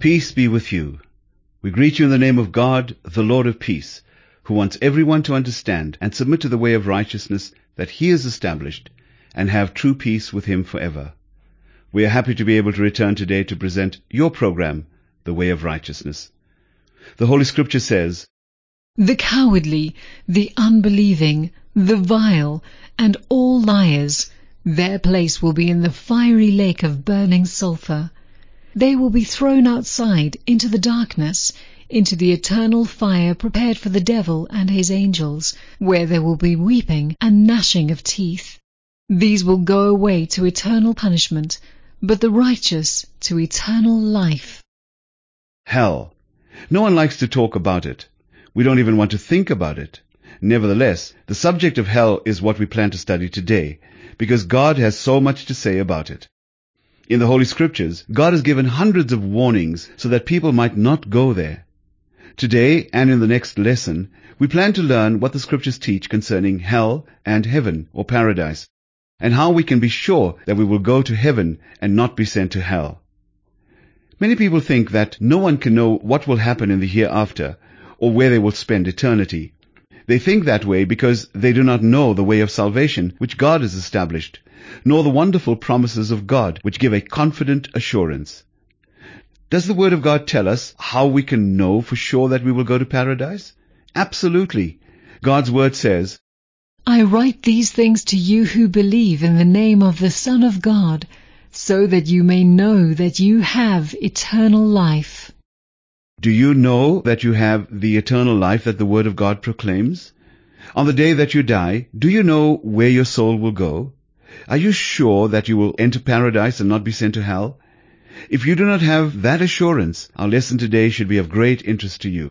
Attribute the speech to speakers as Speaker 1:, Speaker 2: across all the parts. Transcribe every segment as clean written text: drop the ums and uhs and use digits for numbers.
Speaker 1: Peace be with you. We greet you in the name of God, the Lord of peace, who wants everyone to understand and submit to the way of righteousness that He has established and have true peace with Him forever. We are happy to be able to return today to present your program, The Way of Righteousness. The Holy Scripture says,
Speaker 2: "The cowardly, the unbelieving, the vile, and all liars, their place will be in the fiery lake of burning sulphur. They will be thrown outside into the darkness, into the eternal fire prepared for the devil and his angels, where there will be weeping and gnashing of teeth. These will go away to eternal punishment, but the righteous to eternal life."
Speaker 1: Hell. No one likes to talk about it. We don't even want to think about it. Nevertheless, the subject of hell is what we plan to study today, because God has so much to say about it. In the Holy Scriptures, God has given hundreds of warnings so that people might not go there. Today, and in the next lesson, we plan to learn what the Scriptures teach concerning hell and heaven, or paradise, and how we can be sure that we will go to heaven and not be sent to hell. Many people think that no one can know what will happen in the hereafter, or where they will spend eternity. They think that way because they do not know the way of salvation which God has established, nor the wonderful promises of God which give a confident assurance. Does the Word of God tell us how we can know for sure that we will go to paradise? Absolutely. God's Word says,
Speaker 2: "I write these things to you who believe in the name of the Son of God, so that you may know that you have eternal life."
Speaker 1: Do you know that you have the eternal life that the Word of God proclaims? On the day that you die, do you know where your soul will go? Are you sure that you will enter paradise and not be sent to hell? If you do not have that assurance, our lesson today should be of great interest to you.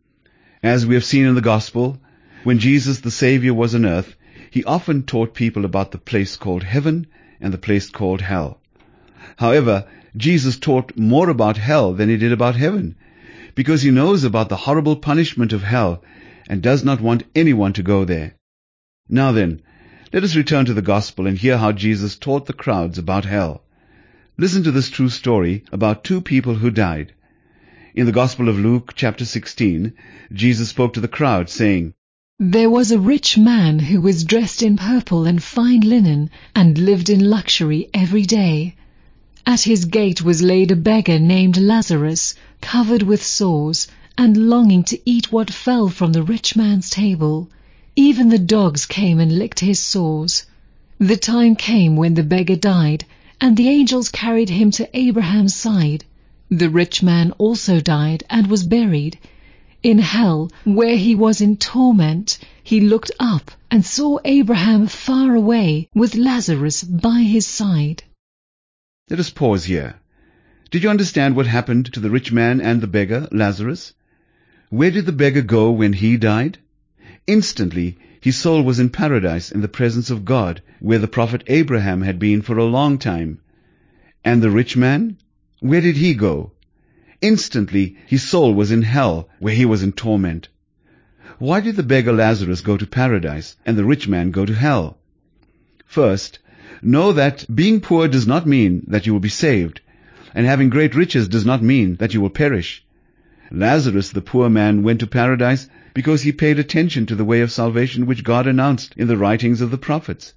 Speaker 1: As we have seen in the Gospel, when Jesus the Savior was on earth, He often taught people about the place called heaven and the place called hell. However, Jesus taught more about hell than He did about heaven, because He knows about the horrible punishment of hell and does not want anyone to go there. Now then, let us return to the Gospel and hear how Jesus taught the crowds about hell. Listen to this true story about two people who died. In the Gospel of Luke, chapter 16, Jesus spoke to the crowd, saying,
Speaker 2: "There was a rich man who was dressed in purple and fine linen, and lived in luxury every day. At his gate was laid a beggar named Lazarus, covered with sores, and longing to eat what fell from the rich man's table. Even the dogs came and licked his sores. The time came when the beggar died, and the angels carried him to Abraham's side. The rich man also died and was buried. In hell, where he was in torment, he looked up and saw Abraham far away, with Lazarus by his side."
Speaker 1: Let us pause here. Did you understand what happened to the rich man and the beggar, Lazarus? Where did the beggar go when he died? Instantly, his soul was in paradise in the presence of God, where the prophet Abraham had been for a long time. And the rich man? Where did he go? Instantly, his soul was in hell, where he was in torment. Why did the beggar Lazarus go to paradise and the rich man go to hell? First, know that being poor does not mean that you will be saved, and having great riches does not mean that you will perish. Lazarus, the poor man, went to paradise because he paid attention to the way of salvation which God announced in the writings of the prophets.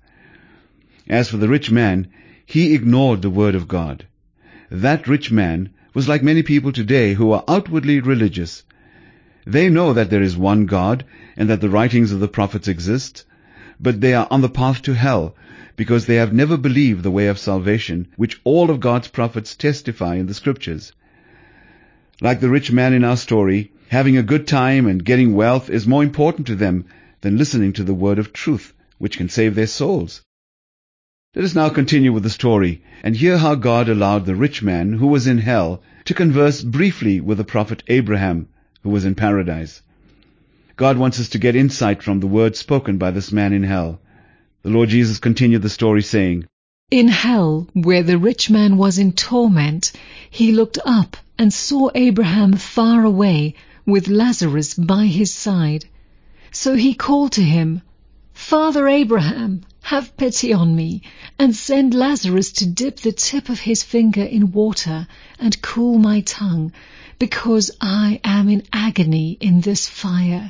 Speaker 1: As for the rich man, he ignored the word of God. That rich man was like many people today who are outwardly religious. They know that there is one God and that the writings of the prophets exist, but they are on the path to hell because they have never believed the way of salvation which all of God's prophets testify in the Scriptures. Like the rich man in our story, having a good time and getting wealth is more important to them than listening to the word of truth, which can save their souls. Let us now continue with the story and hear how God allowed the rich man who was in hell to converse briefly with the prophet Abraham, who was in paradise. God wants us to get insight from the word spoken by this man in hell. The Lord Jesus continued the story saying,
Speaker 2: "In hell, where the rich man was in torment, he looked up and saw Abraham far away, with Lazarus by his side. So he called to him, 'Father Abraham, have pity on me, and send Lazarus to dip the tip of his finger in water and cool my tongue, because I am in agony in this fire."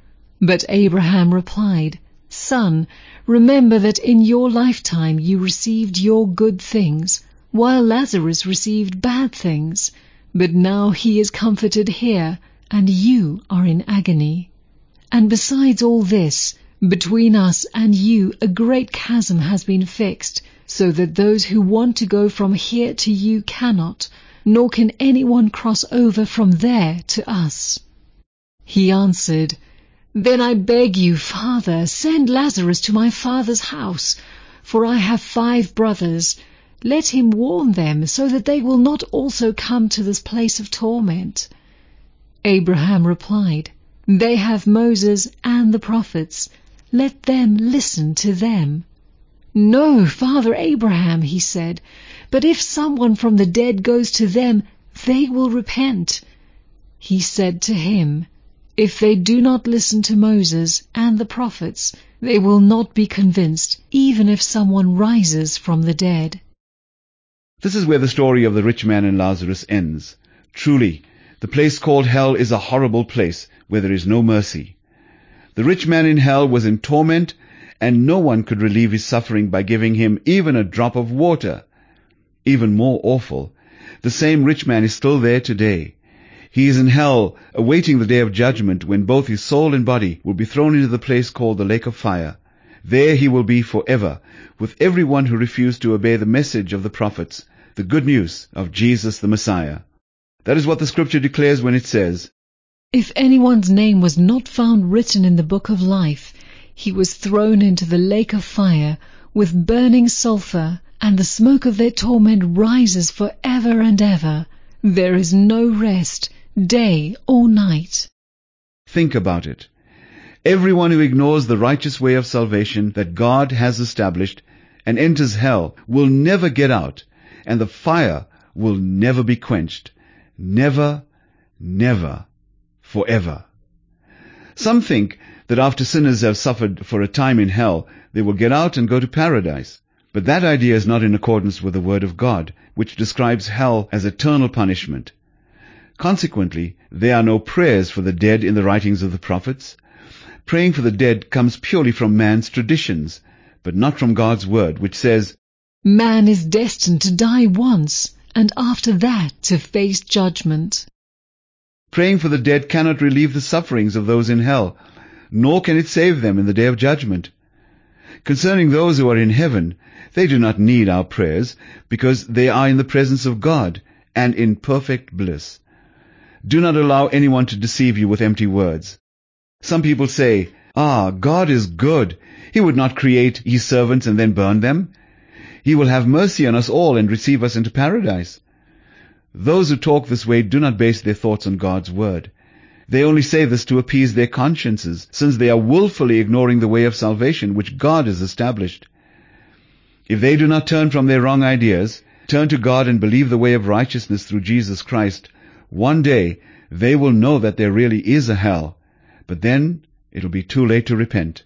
Speaker 2: But Abraham replied, "Son, remember that in your lifetime you received your good things, while Lazarus received bad things. But now he is comforted here, and you are in agony. And besides all this, between us and you a great chasm has been fixed, so that those who want to go from here to you cannot, nor can anyone cross over from there to us." He answered, "Then I beg you, Father, send Lazarus to my father's house, for I have 5 brothers. Let him warn them, so that they will not also come to this place of torment." Abraham replied, "They have Moses and the prophets. Let them listen to them." "No, Father Abraham," he said, "but if someone from the dead goes to them, they will repent." He said to him, "If they do not listen to Moses and the prophets, they will not be convinced, even if someone rises from the dead."
Speaker 1: This is where the story of the rich man and Lazarus ends. Truly, the place called hell is a horrible place where there is no mercy. The rich man in hell was in torment, and no one could relieve his suffering by giving him even a drop of water. Even more awful, the same rich man is still there today. He is in hell, awaiting the day of judgment, when both his soul and body will be thrown into the place called the lake of fire. There he will be forever, with everyone who refused to obey the message of the prophets, the good news of Jesus the Messiah. That is what the scripture declares when it says,
Speaker 2: "If anyone's name was not found written in the book of life, he was thrown into the lake of fire with burning sulfur, and the smoke of their torment rises for ever and ever. There is no rest, day or night."
Speaker 1: Think about it. Everyone who ignores the righteous way of salvation that God has established and enters hell will never get out, and the fire will never be quenched. Never, never, forever. Some think that after sinners have suffered for a time in hell, they will get out and go to paradise. But that idea is not in accordance with the Word of God, which describes hell as eternal punishment. Consequently, there are no prayers for the dead in the writings of the prophets. Praying for the dead comes purely from man's traditions, but not from God's Word, which says,
Speaker 2: "Man is destined to die once, and after that to face judgment."
Speaker 1: Praying for the dead cannot relieve the sufferings of those in hell, nor can it save them in the day of judgment. Concerning those who are in heaven, they do not need our prayers, because they are in the presence of God and in perfect bliss. Do not allow anyone to deceive you with empty words. Some people say, God is good. He would not create His servants and then burn them. He will have mercy on us all and receive us into paradise. Those who talk this way do not base their thoughts on God's word. They only say this to appease their consciences, since they are willfully ignoring the way of salvation which God has established. If they do not turn from their wrong ideas, turn to God and believe the way of righteousness through Jesus Christ, one day they will know that there really is a hell. But then it will be too late to repent.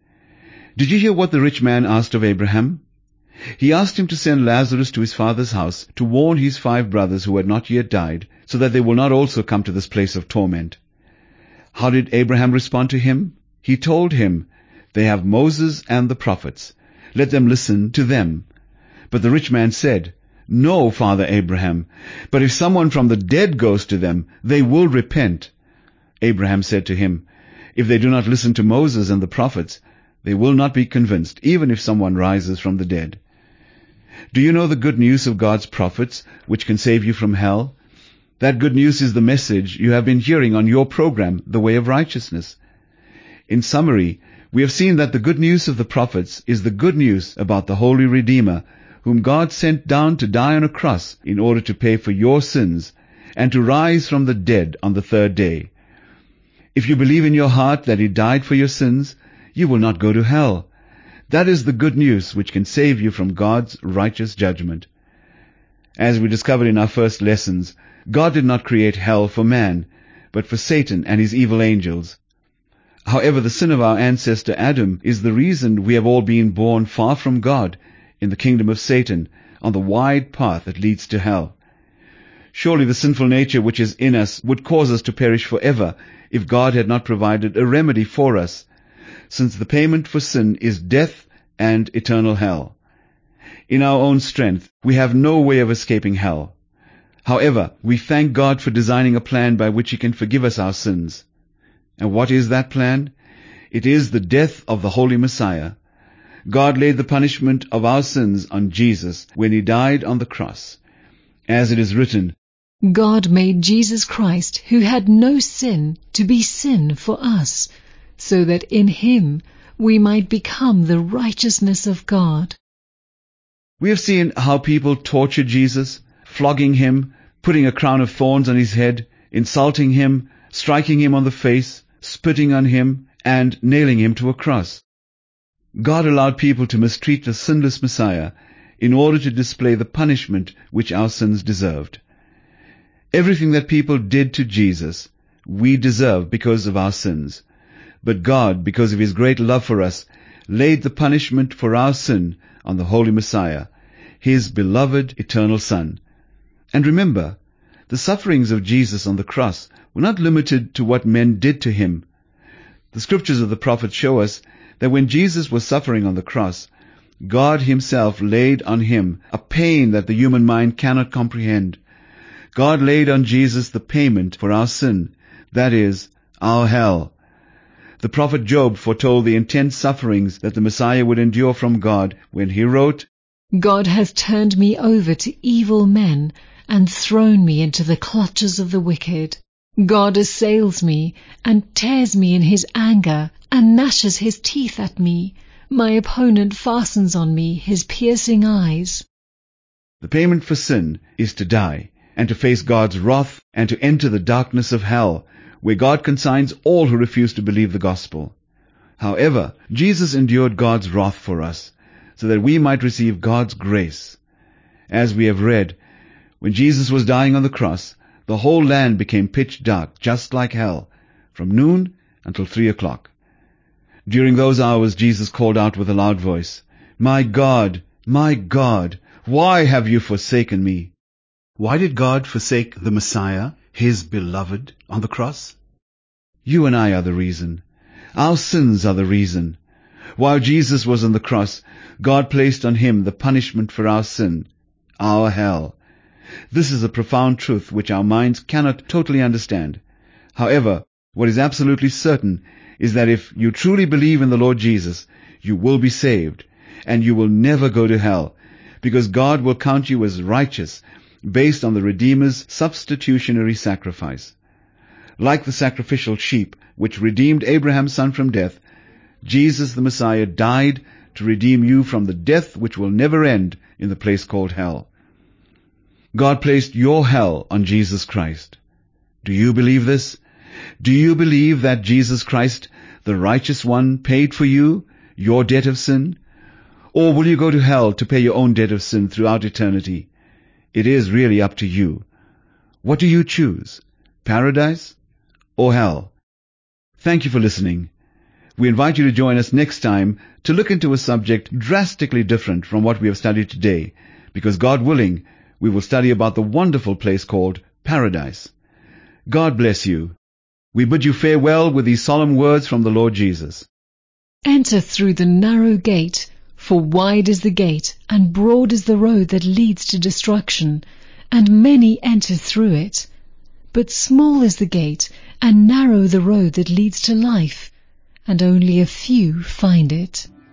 Speaker 1: Did you hear what the rich man asked of Abraham? He asked him to send Lazarus to his father's house to warn his 5 brothers who had not yet died, so that they will not also come to this place of torment. How did Abraham respond to him? He told him, "They have Moses and the prophets. Let them listen to them." But the rich man said, "No, Father Abraham, but if someone from the dead goes to them, they will repent." Abraham said to him, "If they do not listen to Moses and the prophets, they will not be convinced, even if someone rises from the dead." Do you know the good news of God's prophets, which can save you from hell? That good news is the message you have been hearing on your program, The Way of Righteousness. In summary, we have seen that the good news of the prophets is the good news about the Holy Redeemer, whom God sent down to die on a cross in order to pay for your sins and to rise from the dead on the 3rd day. If you believe in your heart that He died for your sins, you will not go to hell. That is the good news which can save you from God's righteous judgment. As we discovered in our first lessons, God did not create hell for man, but for Satan and his evil angels. However, the sin of our ancestor Adam is the reason we have all been born far from God in the kingdom of Satan, on the wide path that leads to hell. Surely the sinful nature which is in us would cause us to perish forever if God had not provided a remedy for us, since the payment for sin is death and eternal hell. In our own strength, we have no way of escaping hell. However, we thank God for designing a plan by which He can forgive us our sins. And what is that plan? It is the death of the Holy Messiah. God laid the punishment of our sins on Jesus when He died on the cross. As it is written,
Speaker 2: God made Jesus Christ, who had no sin, to be sin for us, so that in Him we might become the righteousness of God.
Speaker 1: We have seen how people tortured Jesus, flogging Him, putting a crown of thorns on His head, insulting Him, striking Him on the face, spitting on Him, and nailing Him to a cross. God allowed people to mistreat the sinless Messiah in order to display the punishment which our sins deserved. Everything that people did to Jesus, we deserve because of our sins. But God, because of His great love for us, laid the punishment for our sin on the Holy Messiah, His beloved eternal Son. And remember, the sufferings of Jesus on the cross were not limited to what men did to Him. The scriptures of the prophets show us that when Jesus was suffering on the cross, God Himself laid on Him a pain that the human mind cannot comprehend. God laid on Jesus the payment for our sin, that is, our hell. The prophet Job foretold the intense sufferings that the Messiah would endure from God when he wrote,
Speaker 2: God has turned me over to evil men and thrown me into the clutches of the wicked. God assails me and tears me in His anger and gnashes His teeth at me. My opponent fastens on me his piercing eyes.
Speaker 1: The payment for sin is to die and to face God's wrath and to enter the darkness of hell, where God consigns all who refuse to believe the gospel. However, Jesus endured God's wrath for us, so that we might receive God's grace. As we have read, when Jesus was dying on the cross, the whole land became pitch dark, just like hell, from noon until 3 o'clock. During those hours Jesus called out with a loud voice, my God, why have you forsaken me?" Why did God forsake the Messiah, His beloved, on the cross? You and I are the reason. Our sins are the reason. While Jesus was on the cross, God placed on Him the punishment for our sin, our hell. This is a profound truth which our minds cannot totally understand. However, what is absolutely certain is that if you truly believe in the Lord Jesus, you will be saved, and you will never go to hell, because God will count you as righteous based on the Redeemer's substitutionary sacrifice. Like the sacrificial sheep which redeemed Abraham's son from death, Jesus the Messiah died to redeem you from the death which will never end in the place called hell. God placed your hell on Jesus Christ. Do you believe this? Do you believe that Jesus Christ, the righteous one, paid for you, your debt of sin? Or will you go to hell to pay your own debt of sin throughout eternity? It is really up to you. What do you choose? Paradise or hell? Thank you for listening. We invite you to join us next time to look into a subject drastically different from what we have studied today, because God willing, we will study about the wonderful place called Paradise. God bless you. We bid you farewell with these solemn words from the Lord Jesus.
Speaker 2: Enter through the narrow gate, for wide is the gate, and broad is the road that leads to destruction, and many enter through it. But small is the gate, and narrow the road that leads to life, and only a few find it.